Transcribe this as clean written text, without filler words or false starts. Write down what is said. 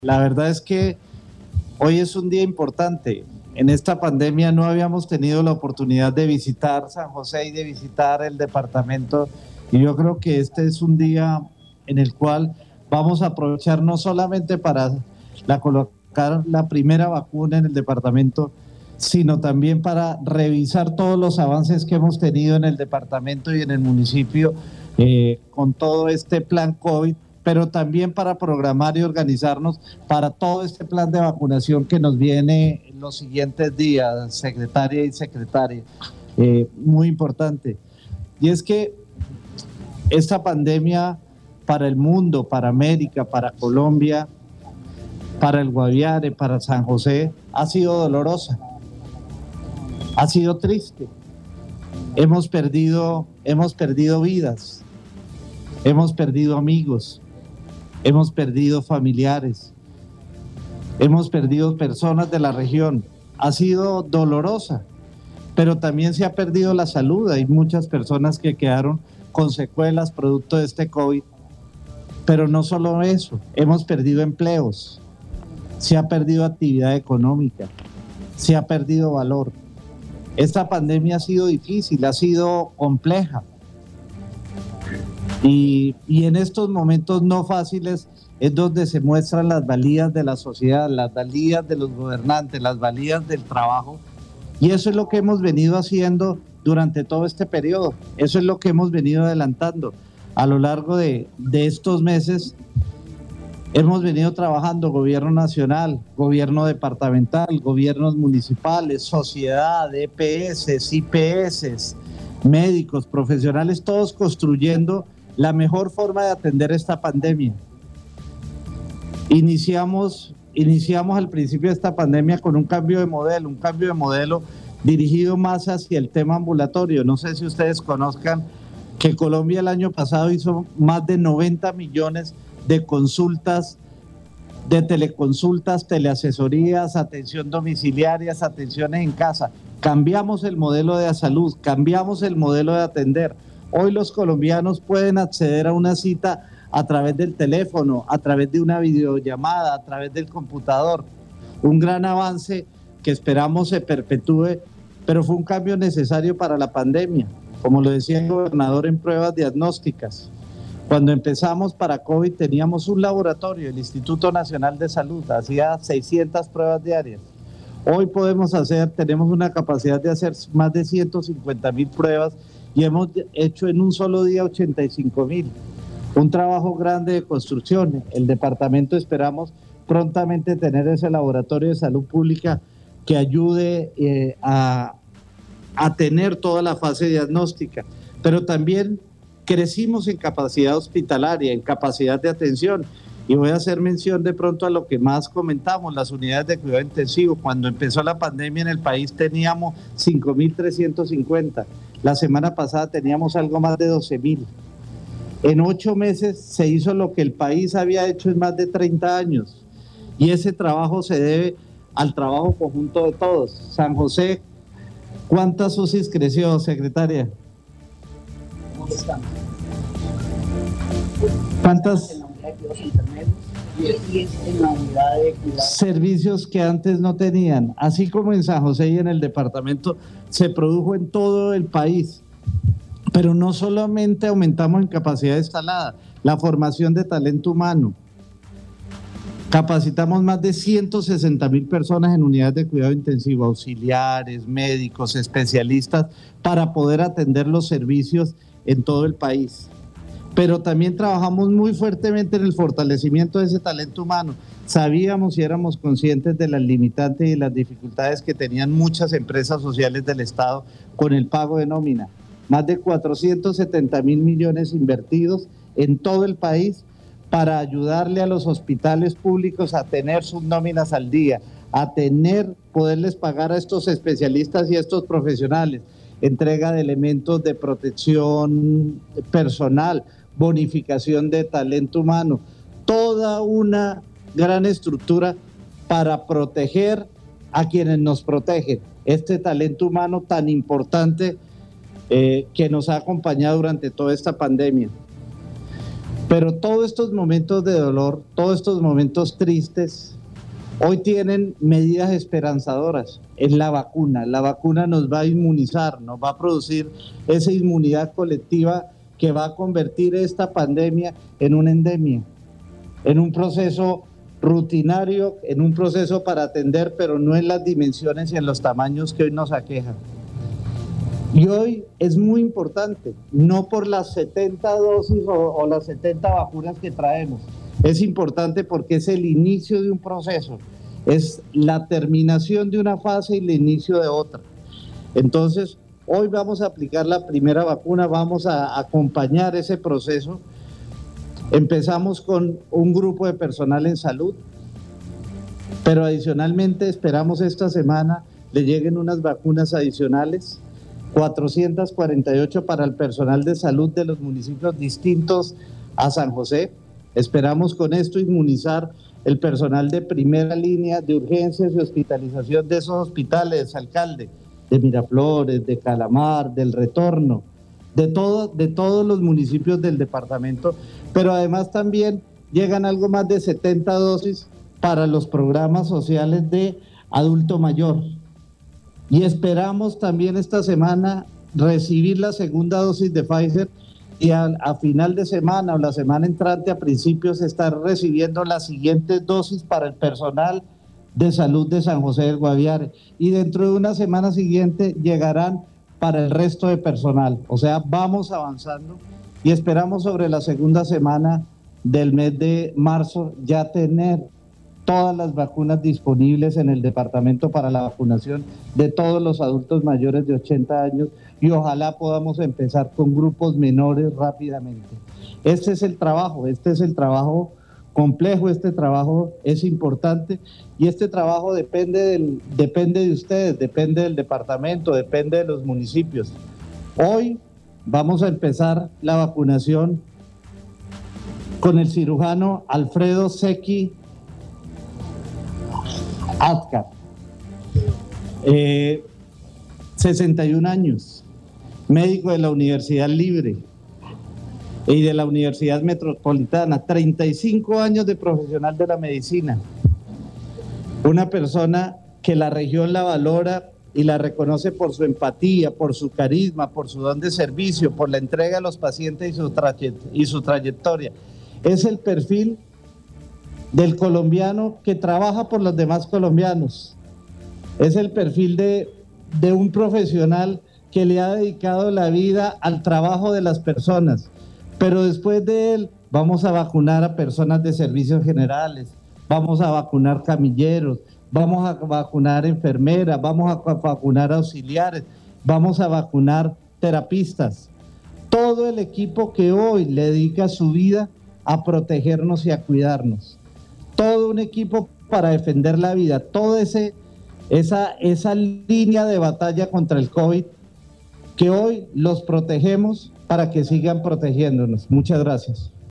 La verdad es que hoy es un día importante. En esta pandemia no habíamos tenido la oportunidad de visitar San José y de visitar el departamento, y yo creo que este es un día en el cual vamos a aprovechar no solamente para colocar la primera vacuna en el departamento, sino también para revisar todos los avances que hemos tenido en el departamento y en el municipio con todo este plan COVID, pero también para programar y organizarnos para todo este plan de vacunación que nos viene en los siguientes días, secretaria y secretaria. Muy importante. Y es que esta pandemia para el mundo, para América, para Colombia, para el Guaviare, para San José, ha sido dolorosa, ha sido triste. Hemos perdido vidas, hemos perdido amigos, hemos perdido familiares, hemos perdido personas de la región. Ha sido dolorosa, pero también se ha perdido la salud. Hay muchas personas que quedaron con secuelas producto de este COVID. Pero no solo eso, hemos perdido empleos, se ha perdido actividad económica, se ha perdido valor. Esta pandemia ha sido difícil, ha sido compleja. Y en estos momentos no fáciles es donde se muestran las valías de la sociedad, las valías de los gobernantes, las valías del trabajo. Y eso es lo que hemos venido haciendo durante todo este periodo. Eso es lo que hemos venido adelantando. A lo largo de estos meses hemos venido trabajando gobierno nacional, gobierno departamental, gobiernos municipales, sociedad, EPS, IPS, médicos, profesionales, todos construyendo la mejor forma de atender esta pandemia. Iniciamos al principio de esta pandemia con un cambio de modelo dirigido más hacia el tema ambulatorio. No sé si ustedes conozcan que Colombia el año pasado hizo más de 90 millones de consultas, de teleconsultas, teleasesorías, atención domiciliarias, atenciones en casa. Cambiamos el modelo de salud, cambiamos el modelo de atender. Hoy los colombianos pueden acceder a una cita a través del teléfono, a través de una videollamada, a través del computador. Un gran avance que esperamos se perpetúe, pero fue un cambio necesario para la pandemia. Como lo decía el gobernador en pruebas diagnósticas. Cuando empezamos para COVID teníamos un laboratorio, el Instituto Nacional de Salud, hacía 600 pruebas diarias. Hoy tenemos una capacidad de hacer más de 150,000 pruebas y hemos hecho en un solo día 85,000. Un trabajo grande de construcción. El departamento esperamos prontamente tener ese laboratorio de salud pública que ayude a tener toda la fase diagnóstica, pero también crecimos en capacidad hospitalaria, en capacidad de atención, y voy a hacer mención de pronto a lo que más comentamos, las unidades de cuidado intensivo. Cuando empezó la pandemia en el país teníamos 5,350, la semana pasada teníamos algo más de 12,000. En 8 meses se hizo lo que el país había hecho en más de 30 años, y ese trabajo se debe al trabajo conjunto de todos. San José, ¿cuántas UCIs creció, secretaria? ¿Cuántas servicios que antes no tenían? Así como en San José y en el departamento se produjo en todo el país. Pero no solamente aumentamos en capacidad instalada, la formación de talento humano. Capacitamos más de 160,000 personas en unidades de cuidado intensivo, auxiliares, médicos, especialistas, para poder atender los servicios en todo el país. Pero también trabajamos muy fuertemente en el fortalecimiento de ese talento humano. Sabíamos y éramos conscientes de las limitantes y las dificultades que tenían muchas empresas sociales del Estado con el pago de nómina. Más de 470,000 millones invertidos en todo el país para ayudarle a los hospitales públicos a tener sus nóminas al día, a poderles pagar a estos especialistas y a estos profesionales, entrega de elementos de protección personal, bonificación de talento humano, toda una gran estructura para proteger a quienes nos protegen, este talento humano tan importante que nos ha acompañado durante toda esta pandemia. Pero todos estos momentos de dolor, todos estos momentos tristes, hoy tienen medidas esperanzadoras. Es la vacuna. La vacuna nos va a inmunizar, nos va a producir esa inmunidad colectiva que va a convertir esta pandemia en una endemia, en un proceso rutinario, en un proceso para atender, pero no en las dimensiones y en los tamaños que hoy nos aquejan. Y hoy es muy importante, no por las 70 dosis o las 70 vacunas que traemos, es importante porque es el inicio de un proceso, es la terminación de una fase y el inicio de otra. Entonces, hoy vamos a aplicar la primera vacuna, vamos a acompañar ese proceso. Empezamos con un grupo de personal en salud, pero adicionalmente esperamos esta semana le lleguen unas vacunas adicionales, 448 para el personal de salud de los municipios distintos a San José. Esperamos con esto inmunizar el personal de primera línea de urgencias y hospitalización de esos hospitales, alcalde, de Miraflores, de Calamar, del Retorno, de todos los municipios del departamento, pero además también llegan algo más de 70 dosis para los programas sociales de adulto mayor. Y esperamos también esta semana recibir la segunda dosis de Pfizer y a final de semana o la semana entrante a principios estar recibiendo las siguientes dosis para el personal de salud de San José del Guaviare. Y dentro de una semana siguiente llegarán para el resto de personal. O sea, vamos avanzando y esperamos sobre la segunda semana del mes de marzo ya tener todas las vacunas disponibles en el departamento para la vacunación de todos los adultos mayores de 80 años y ojalá podamos empezar con grupos menores rápidamente. Este es el trabajo complejo, este trabajo es importante y este trabajo depende de ustedes, depende del departamento, depende de los municipios. Hoy vamos a empezar la vacunación con el cirujano Alfredo Secchi Azcar, 61 años, médico de la Universidad Libre y de la Universidad Metropolitana, 35 años de profesional de la medicina, una persona que la región la valora y la reconoce por su empatía, por su carisma, por su don de servicio, por la entrega a los pacientes y su trayectoria. Es el perfil del colombiano que trabaja por los demás colombianos. Es el perfil de un profesional que le ha dedicado la vida al trabajo de las personas. Pero después de él vamos a vacunar a personas de servicios generales, vamos a vacunar camilleros, vamos a vacunar enfermeras, vamos a vacunar auxiliares, vamos a vacunar terapistas. Todo el equipo que hoy le dedica su vida a protegernos y a cuidarnos. Todo un equipo para defender la vida, toda esa línea de batalla contra el COVID, que hoy los protegemos para que sigan protegiéndonos. Muchas gracias.